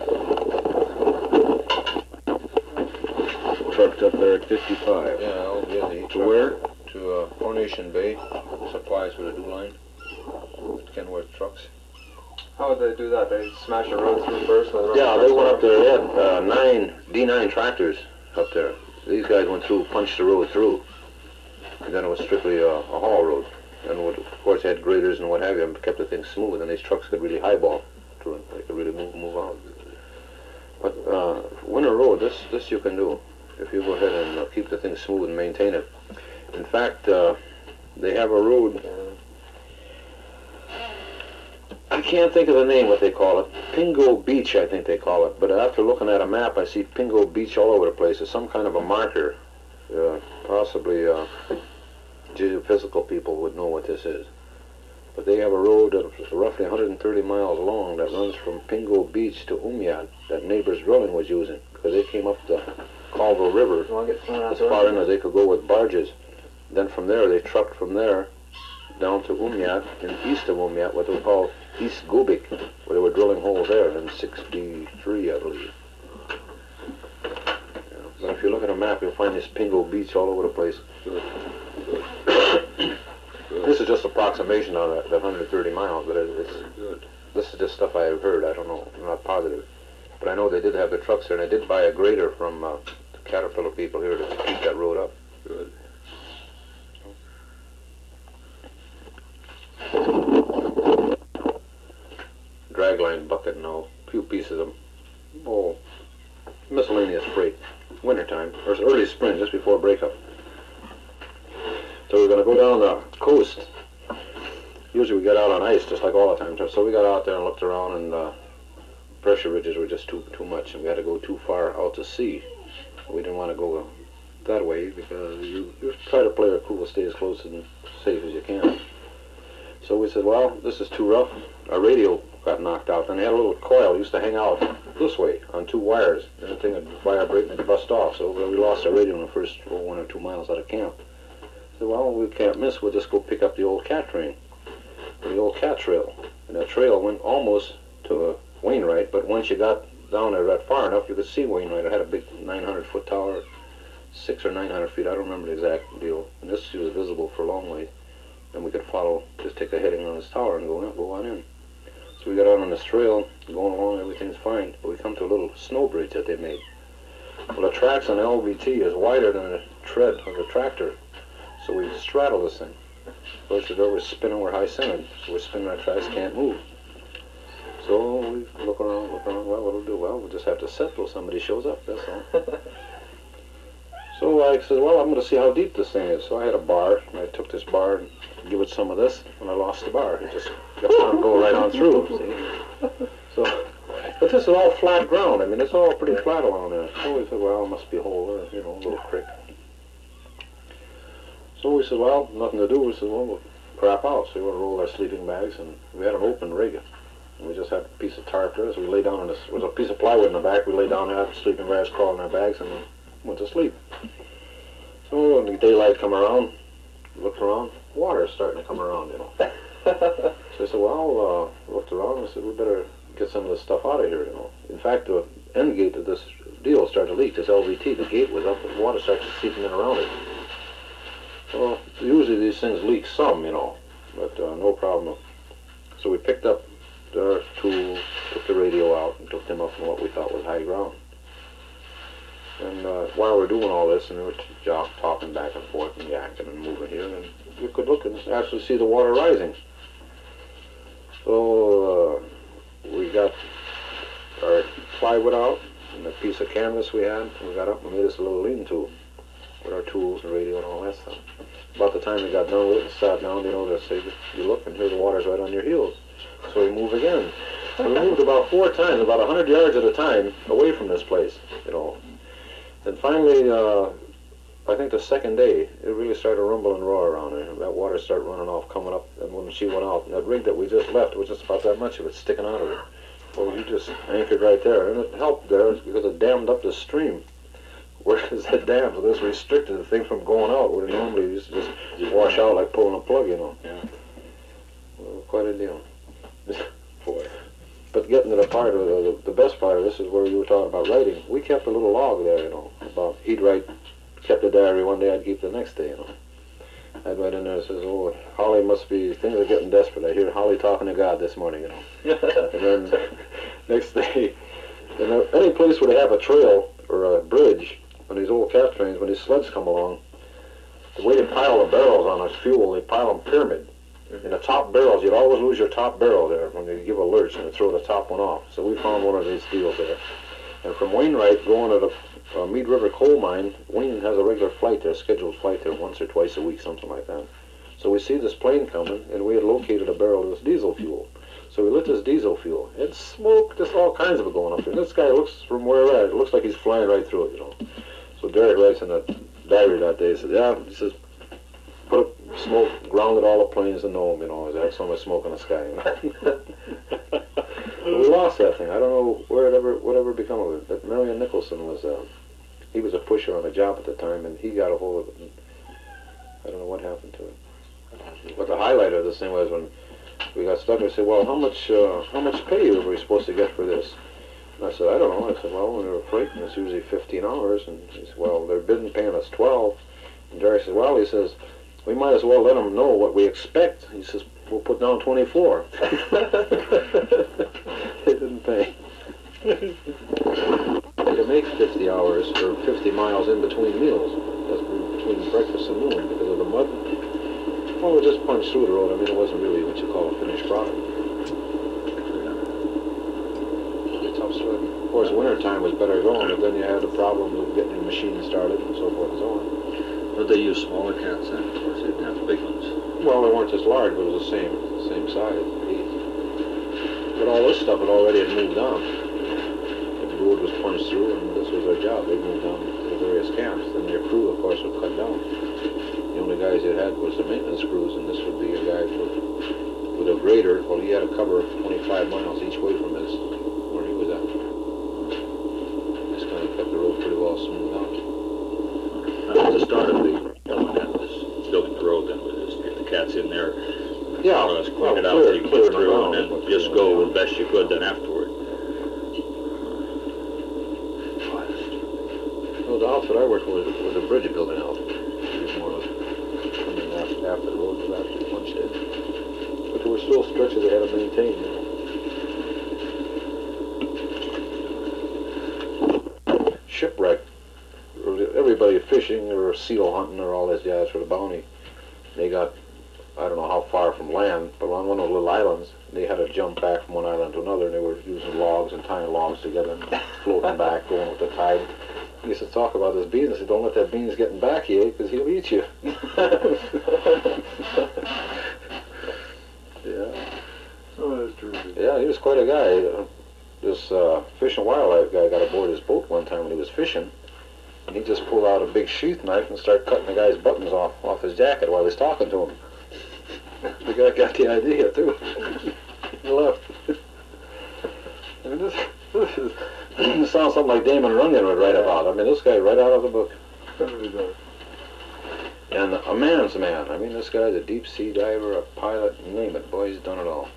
Trucked up there at 55. Yeah, I'll get the To where? To Coronation Bay, supplies for the dew line. Kenworth trucks. How would they do that? They smash a road through first? Yeah, they went up there. They had 9 D9 tractors up there. These guys went through, punched the road through. And then it was strictly a haul road. And of course, they had graders and what have you, and kept the thing smooth. And these trucks could really highball through it. They could really move on. But winter road, this you can do. If you go ahead and keep the thing smooth and maintain it. In fact, they have a road. I can't think of the name, what they call it. Pingo Beach, I think they call it. But after looking at a map, I see Pingo Beach all over the place. It's some kind of a marker. Possibly geophysical people would know what this is. But they have a road that's roughly 130 miles long that runs from Pingo Beach to Umyad that Neighbors Drilling was using, because they came up the Colville River as far in as they could go with barges. Then from there, they trucked from there down to Umyad, and east of Umyad, what they call East Gubik, where they were drilling holes there in '63, I believe. But if you look at a map, you'll find this Pingo Beach all over the place. This is just approximation on that 130 miles, but it's good. This is just stuff I have heard. I don't know. I'm not positive. But I know they did have the trucks there, and they did buy a grader from the Caterpillar people here to keep that road up. Good. Dragline bucket and all. A few pieces of them. Oh, miscellaneous freight. Wintertime, or early spring, just before breakup. So we're going to go down the coast. Usually we get out on ice, just like all the time. So we got out there and looked around, and pressure ridges were just too much, and we had to go too far out to sea. We didn't want to go that way, because you try to play it cool, stay as close and safe as you can. So we said, well, this is too rough. Our radio got knocked out, and they had a little coil used to hang out this way on 2 wires, and the thing would vibrate and it'd bust off. So we lost our radio in the first 1 or 2 miles out of camp. said, well, we can't miss. We'll just go pick up the old cat train, the old cat trail. And that trail went almost to Wainwright, but once you got down there that far enough, you could see Wainwright. It had a big 900-foot tower, 600 or 900 feet. I don't remember the exact deal. And this was visible for a long way. And we could follow, just take a heading on this tower and go on in. So we got out on this trail, going along, everything's fine. But we come to a little snow bridge that they made. Well, the tracks on the LVT is wider than the tread of the tractor. So we straddle this thing. So the door was spinning, we're high-centered. So we're spinning our tracks, can't move. So we look around, well, what'll do? Well, we'll just have to set till somebody shows up, that's all. So I said, well, I'm going to see how deep this thing is. So I had a bar, and I took this bar and give it some of this, and I lost the bar. It just kept on going right on through, see? So, but this is all flat ground. I mean, it's all pretty flat along there. So we said, well, it must be a hole there, you know, a little creek. So we said, well, nothing to do. We said, well, we'll crap out. So we want to roll our sleeping bags, and we had an open rig. And we just had a piece of tarp there, so we lay down on this. There was a piece of plywood in the back. We lay down there, sleeping bags crawled in our bags, and we went to sleep. So when the daylight come around, looked around, water's starting to come around, you know. So I said, well, looked around and said, we better get some of this stuff out of here, you know. In fact, the end gate of this deal started to leak, this LVT. The gate was up, and water started seeping in around it. Well, usually these things leak some, you know, but no problem. So we picked up the tools, took the radio out, and took them up on what we thought was high ground. And while we're doing all this, and we were talking back and forth and yakking and moving here, and you could look and actually see the water rising. So we got our plywood out and a piece of canvas we had, and we got up and made us a little lean-to with our tools and radio and all that stuff. About the time we got done with it and sat down, you know, they say, you look and here the water's right on your heels. So we move again. So we moved about 4 times, about 100 yards at a time, away from this place, you know. And finally, I think the second day, it really started to rumble and roar around there. That water started running off, coming up, and when she went out, that rig that we just left was just about that much of it sticking out of it. Well, you just anchored right there, and it helped there because it dammed up the stream. Whereas that dam, so this restricted the thing from going out, where normally it used to just wash out like pulling a plug, you know. Yeah. Well, quite a deal. Boy. But getting to the part of the best part of this is where you were talking about writing. We kept a little log there, you know, about he'd write, kept a diary one day, I'd keep the next day, you know. I'd write in there and says, oh, Holly must be, things are getting desperate. I hear Holly talking to God this morning, you know. And then next day, you know, any place where they have a trail or a bridge, on these old cat trains, when these sleds come along, the way they pile the barrels on this fuel, they pile them pyramid. In the top barrels, you'd always lose your top barrel there when you give a lurch and throw the top one off. So we found one of these deals there. And from Wainwright, going to the Mead River coal mine, Wayne has a regular flight there, scheduled flight there once or twice a week, something like that. So we see this plane coming, and we had located a barrel of this diesel fuel. So we lit this diesel fuel. It's smoke, just all kinds of it going up there. And this guy looks from where we're at, it looks like he's flying right through it, you know. So Derek writes in the diary that day, he says, yeah, he says, put smoke, grounded all the planes in Nome, you know, there's so much smoke in the sky. You know? We lost that thing. I don't know whatever become of it. But Marion Nicholson was, he was a pusher on a job at the time, and he got a hold of it. And I don't know what happened to it. But the highlight of this thing was when we got stuck, we said, well, how much pay were we supposed to get for this? And I said, I don't know. I said, well, when we were freighting, it's usually 15 hours. And he said, well, they're bidding paying us 12. And Jerry said, well, he says, we might as well let them know what we expect. He says, we'll put down 24. They didn't pay. To make 50 hours or 50 miles in between meals, that's between breakfast and noon because of the mud. Well, we just punched through the road. I mean, it wasn't really what you call a finished product. Tough sledding. Of course, wintertime was better going, but then you had the problem of getting the machine started and so forth and so on. But they used smaller cats then, of course, they didn't have the big ones. Well, they weren't as large, but it was the same size. But all this stuff had already moved on. The road was punched through, and this was their job. They moved on to the various camps. Then their crew, of course, would cut down. The only guys they had was the maintenance crews, and this would be a guy with a grader. Well, he had to cover 25 miles each way from his where he was at. This kind of kept the road pretty well smoothed out. That was the start of the element of this building. the best you could then afterward. Well, the outfit I worked with was a bridge building outfit. It was more or less coming after the road was actually punched in. But there were still stretches they had to maintain, you know. Shipwreck. Everybody fishing or seal hunting or all this jazz for the bounty. They got, I don't know how far from land, but on one of the little islands, they had to jump back from one island to another, and they were using logs and tying logs together and floating back, going with the tide. He used to talk about this bean. I said, don't let that beans getting back here, because he'll eat you. Yeah. Oh, that's true. Yeah, he was quite a guy. This Fish and Wildlife guy got aboard his boat one time when he was fishing, and he just pulled out a big sheath knife and started cutting the guy's buttons off his jacket while he was talking to him. The guy got the idea, too. He left. I mean, this sounds something like Damon Runyon would write about. I mean, this guy right out of the book. And a man's man. I mean, this guy's a deep sea diver, a pilot, you name it. Boy, he's done it all.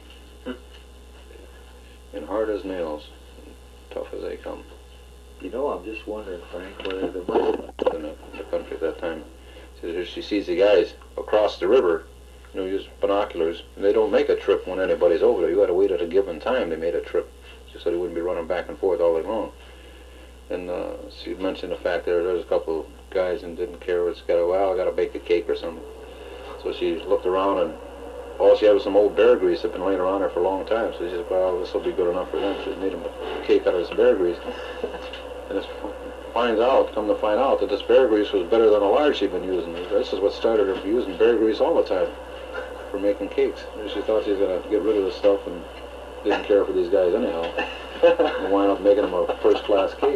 And hard as nails, tough as they come. You know, I'm just wondering, Frank, whether there might In the country at that time. So here she sees the guys across the river, you know, use binoculars. And they don't make a trip when anybody's over there. You got to wait at a given time. They made a trip just so they wouldn't be running back and forth all day long. And she mentioned the fact there's a couple guys and didn't care. It's got I got to bake a cake or something. So she looked around and all she had was some old bear grease that had been laying around her for a long time. So she said, well, this will be good enough for them. She made them a cake out of this bear grease. And this come to find out that this bear grease was better than the lard she'd been using. This is what started her using bear grease all the time for making cakes. And she thought she was going to get rid of this stuff and didn't care for these guys anyhow. And wind up making them a first-class cake.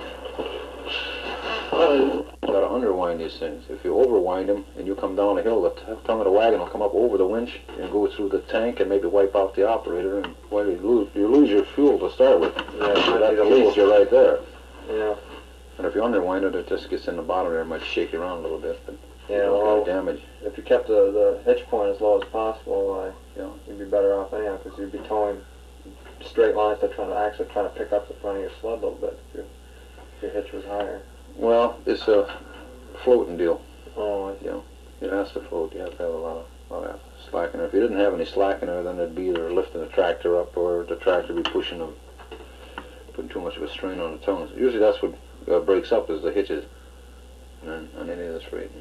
You got to underwind these things. If you overwind them and you come down a hill, the tongue of the wagon will come up over the winch and go through the tank and maybe wipe out the operator, and well, you lose your fuel to start with. Yeah, That kills you right there. Yeah. And if you underwind it, it just gets in the bottom there. It might shake you around a little bit, but Yeah, you don't well, get damage. if you kept the hitch point as low as possible, you'd be better off anyhow, because you'd be towing straight lines to trying to pick up the front of your sled a little bit if your hitch was higher. Well, it's a floating deal. Oh, I see. You know, it has to float. You have to have a lot of slack in there. If you didn't have any slack in there, then it'd be either lifting the tractor up or the tractor be putting too much of a strain on the tongues. Usually that's what breaks up is the hitches on any of this freight.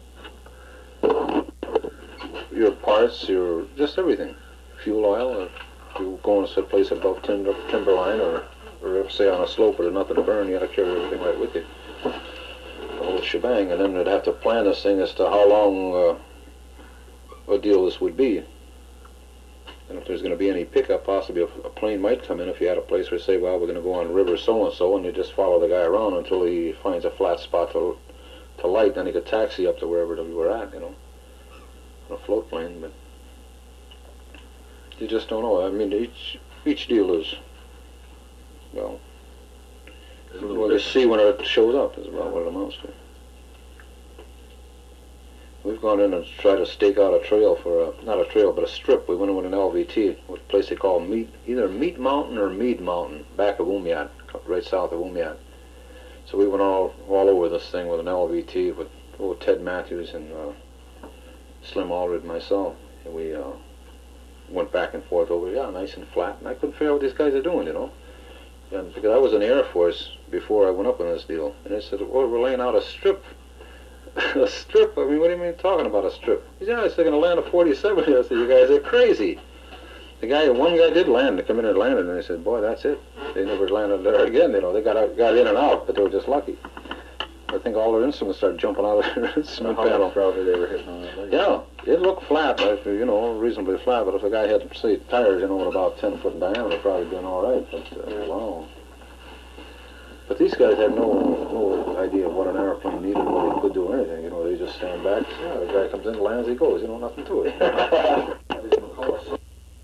Your parts, just everything. Fuel oil, or if you're going to a place above timberline or if, say, on a slope where there's nothing to burn, you got to carry everything right with you. The whole shebang, and then they'd have to plan this thing as to how long a deal this would be. And if there's going to be any pickup, possibly a plane might come in if you had a place where, say, well, we're going to go on river so-and-so, and you just follow the guy around until he finds a flat spot to light, then he could taxi up to wherever we were at, you know, on a float plane. But you just don't know. I mean, each deal is, well, you see when it shows up is about what it amounts to. We've gone in and tried to stake out a trail for not a trail, but a strip. We went in with an LVT, with a place they call either Meat Mountain or Mead Mountain, back of Umiat, right south of Umiat. So we went all over this thing with an LVT with Ted Matthews and Slim Aldred and myself. And we went back and forth over, nice and flat. And I couldn't figure out what these guys are doing, you know. And because I was in the Air Force before I went up on this deal. And they said, well, we're laying out a strip. A strip? I mean, what do you mean talking about a strip? He said, they're going to land a 47 here. I said, you guys are crazy. One guy did land, to come in and landed, and they said, boy, that's it. They never landed there again, you know. They got in and out, but they were just lucky. I think all their instruments started jumping out of their instrument panel. Probably they were hitting on that. Yeah, it looked flat, you know, reasonably flat, but if a guy had, say, tires, you know, with about 10 foot in diameter, probably doing all right. But, wow. But these guys had no idea what an airplane needed, what it could do, or anything. You know, they just stand back. The guy comes in, lands, he goes. You know, nothing to it.